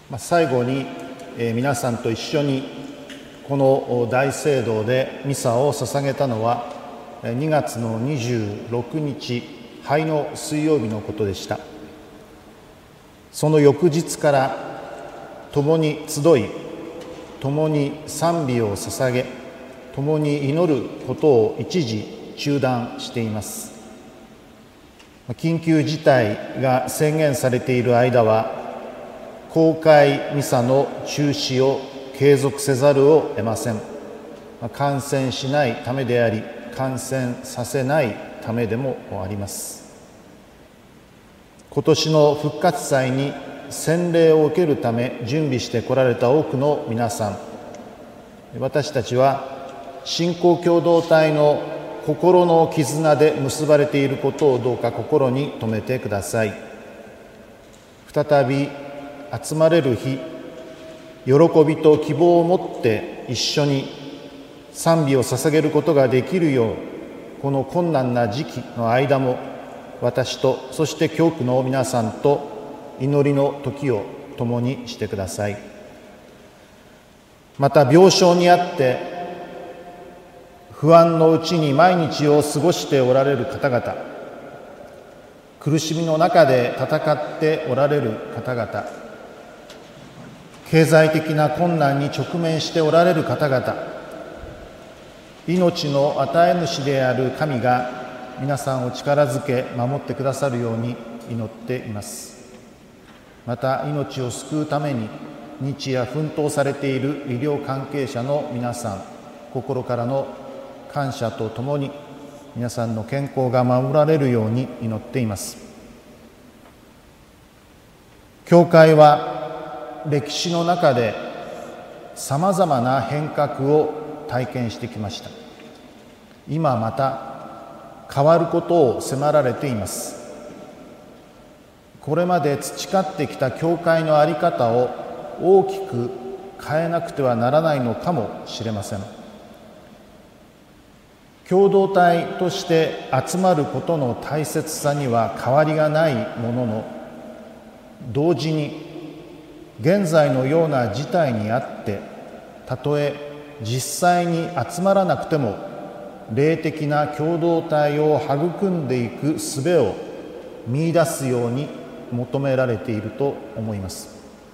最後に皆さんと一緒にこの大聖堂でミサを捧げたのは2月の26日灰の水曜日のことでした。その翌日から共に集い、共に賛美を捧げ、共に祈ることを一時中断しています。緊急事態が宣言されている間は公開ミサの中止を継続せざるを得ません。感染しないためであり、感染させないためでもあります。今年の復活祭に洗礼を受けるため準備してこられた多くの皆さん、私たちは信仰共同体の心の絆で結ばれていることをどうか心に留めてください。再び集まれる日、喜びと希望を持って一緒に賛美を捧げることができるよう、この困難な時期の間も私とそして教区の皆さんと祈りの時を共にしてください。また病床にあって不安のうちに毎日を過ごしておられる方々、苦しみの中で戦っておられる方々、経済的な困難に直面しておられる方々、命の与え主である神が皆さんを力づけ守ってくださるように祈っています。また命を救うために日夜奮闘されている医療関係者の皆さん、心からの感謝とともに皆さんの健康が守られるように祈っています。教会は歴史の中でさまざまな変革を体験してきました。今また変わることを迫られています。これまで培ってきた教会の在り方を大きく変えなくてはならないのかもしれません。共同体として集まることの大切さには変わりがないものの、同時に現在のような事態にあって、たとえ実際に集まらなくても霊的な共同体を育んでいく術を見出すように求められていると思います。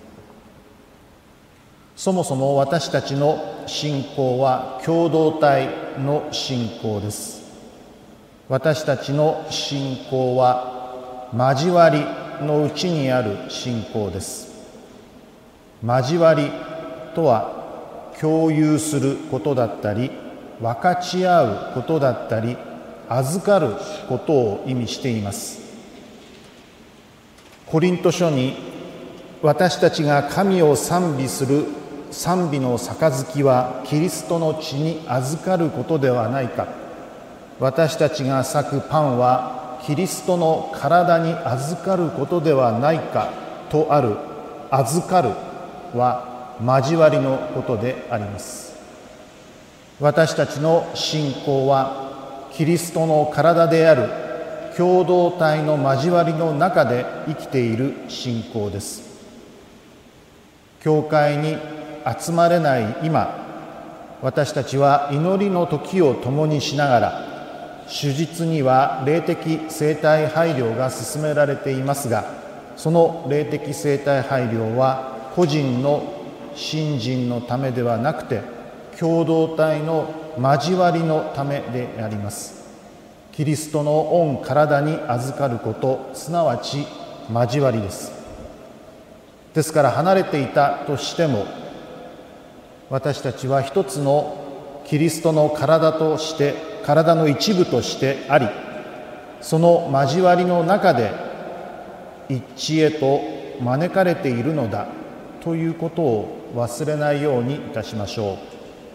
そもそも私たちの信仰は共同体の信仰です。私たちの信仰は交わりのうちにある信仰です。交わりとは共有することだったり、分かち合うことだったり、預かることを意味しています。コリント書に、私たちが神を賛美する賛美の杯はキリストの血に預かることではないか、私たちが裂くパンはキリストの体に預かることではないかとある預かるは交わりのことであります。私たちの信仰はキリストの体である共同体の交わりの中で生きている信仰です。教会に集まれない今、私たちは祈りの時を共にしながら、主実には霊的生態配慮が進められていますが、その霊的生態配慮は個人の信心のためではなくて、共同体の交わりのためであります。キリストの御体に預かること、すなわち交わりです。ですから離れていたとしても、私たちは一つのキリストの体として、体の一部としてあり、その交わりの中で一致へと招かれているのだということを忘れないようにいたしましょう。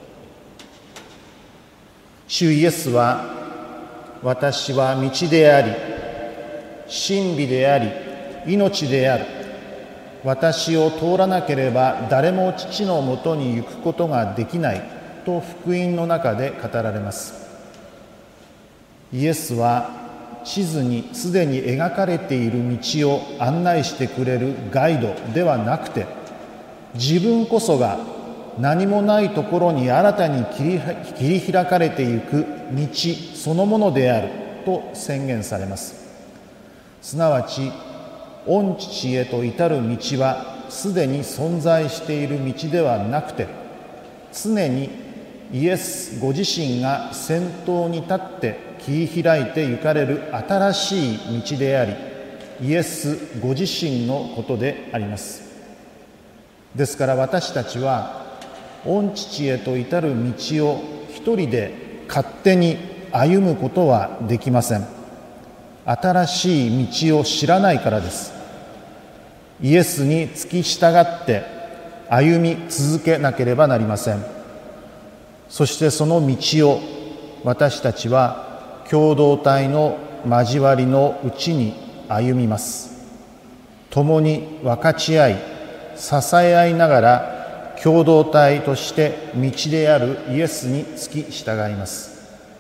主イエスは、私は道であり、真理であり、命である。私を通らなければ誰も父のもとに行くことができないと福音の中で語られます。イエスは地図にすでに描かれている道を案内してくれるガイドではなくて、 自分こそが何もないところに新たに切り開かれていく道そのものであると宣言されます。すなわち御父へと至る道はすでに存在している道ではなくて、常にイエスご自身が先頭に立って切り開いて行かれる新しい道であり、イエスご自身のことであります。ですから私たちは御父へと至る道を一人で勝手に歩むことはできません。新しい道を知らないからです。イエスに付き従って歩み続けなければなりません。そしてその道を私たちは共同体の交わりのうちに歩みます。共に分かち合い支え合いながら共同体として道であるイエスに付き従います。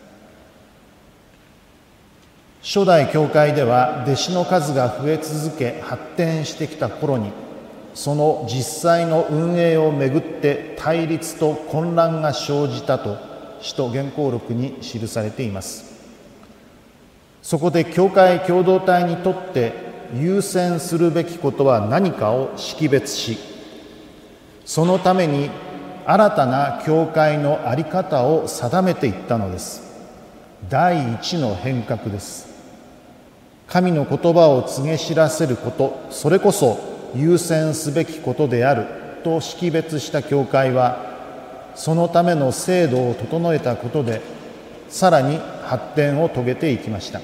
初代教会では弟子の数が増え続け発展してきた頃に、その実際の運営をめぐって対立と混乱が生じたと使徒原稿録に記されています。そこで教会共同体にとって優先するべきことは何かを識別し、そのために新たな教会の在り方を定めていったのです。第一の変革です。神の言葉を告げ知らせること、それこそ優先すべきことであると識別した教会は、そのための制度を整えたことでさらに発展を遂げていきました。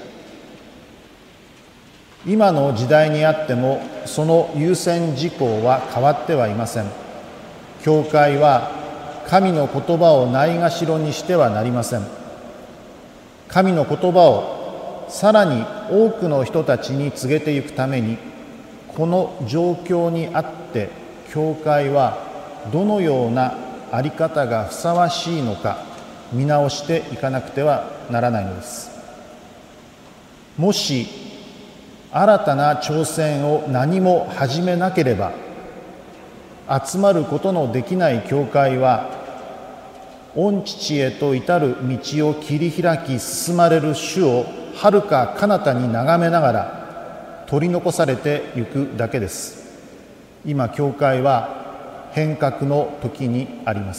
今の時代にあってもその優先事項は変わってはいません。教会は神の言葉をないがしろにしてはなりません。神の言葉をさらに多くの人たちに告げていくために、この状況にあって教会はどのような在り方がふさわしいのか見直していかなくてはならないのです。もし新たな挑戦を何も始めなければ集まることのできない教会は、御父へと至る道を切り開き進まれる主をはるか彼方に眺めながら取り残されていくだけです。今教会は変革の時にあります。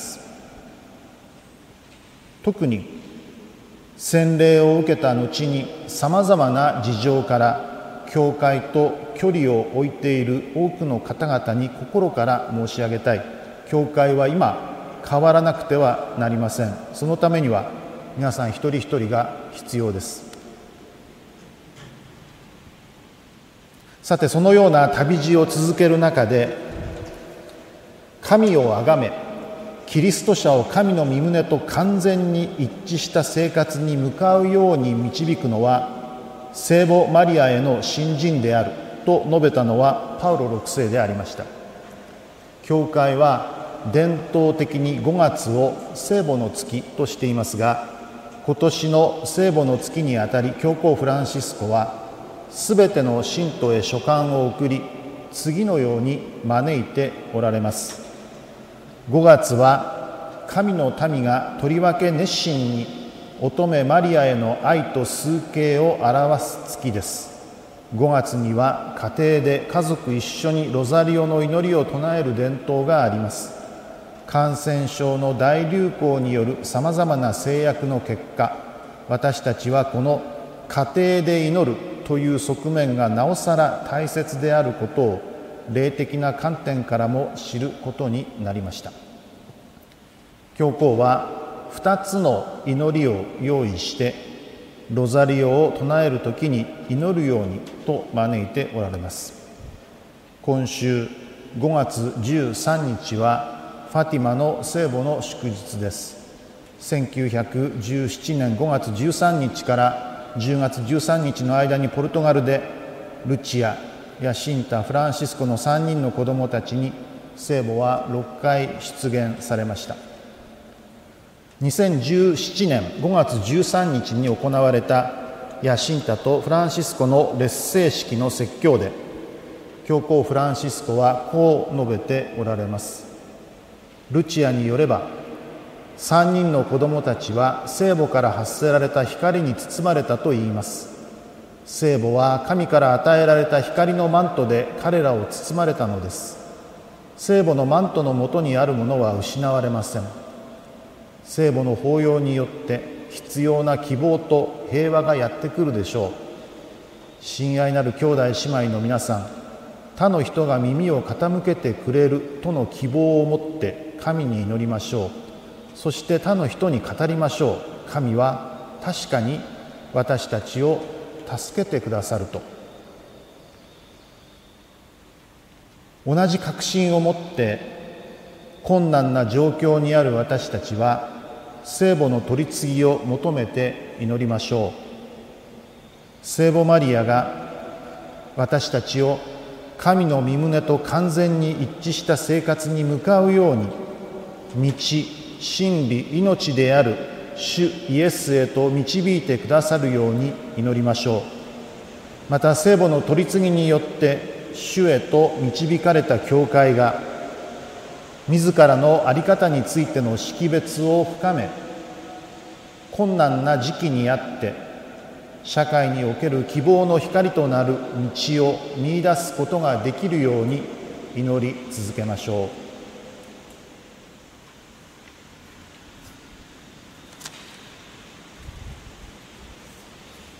特に洗礼を受けた後にさまざまな事情から教会と距離を置いている多くの方々に心から申し上げたい。教会は今変わらなくてはなりません。そのためには皆さん一人一人が必要です。さて、そのような旅路を続ける中で、神をあがめキリスト者を神の御胸と完全に一致した生活に向かうように導くのは聖母マリアへの信心であると述べたのはパウロ6世でありました。教会は伝統的に5月を聖母の月としていますが、今年の聖母の月にあたり教皇フランシスコはすべての信徒へ書簡を送り、次のように招いておられます。5月は神の民がとりわけ熱心に乙女マリアへの愛と崇敬を表す月です。5月には家庭で家族一緒にロザリオの祈りを唱える伝統があります。感染症の大流行によるさまざまな制約の結果、私たちはこの家庭で祈るという側面がなおさら大切であることを霊的な観点からも知ることになりました。教皇は2つの祈りを用意してロザリオを唱えるときに祈るようにと招いておられます。今週5月13日はファティマの聖母の祝日です。1917年5月13日から10月13日の間にポルトガルでルチア、ヤシンタ、フランシスコの3人の子どもたちに聖母は6回出現されました。2017年5月13日に行われたヤシンタとフランシスコの列聖式の説教で、 教皇フランシスコはこう述べておられます。ルチアによれば、3人の子供たちは聖母から発せられた光に包まれたといいます。聖母は神から与えられた光のマントで彼らを包まれたのです。聖母のマントのもとにあるものは失われません。聖母の法要によって必要な希望と平和がやってくるでしょう。親愛なる兄弟姉妹の皆さん、他の人が耳を傾けてくれるとの希望を持って神に祈りましょう。そして他の人に語りましょう。神は確かに私たちを助けてくださると。同じ確信を持って困難な状況にある私たちは聖母の取り次ぎを求めて祈りましょう。聖母マリアが私たちを神の御胸と完全に一致した生活に向かうように、道、真理、命である主イエスへと導いてくださるように祈りましょう。また聖母の取り次ぎによって主へと導かれた教会が自らの在り方についての識別を深め、困難な時期にあって社会における希望の光となる道を見出すことができるように祈り続けましょう。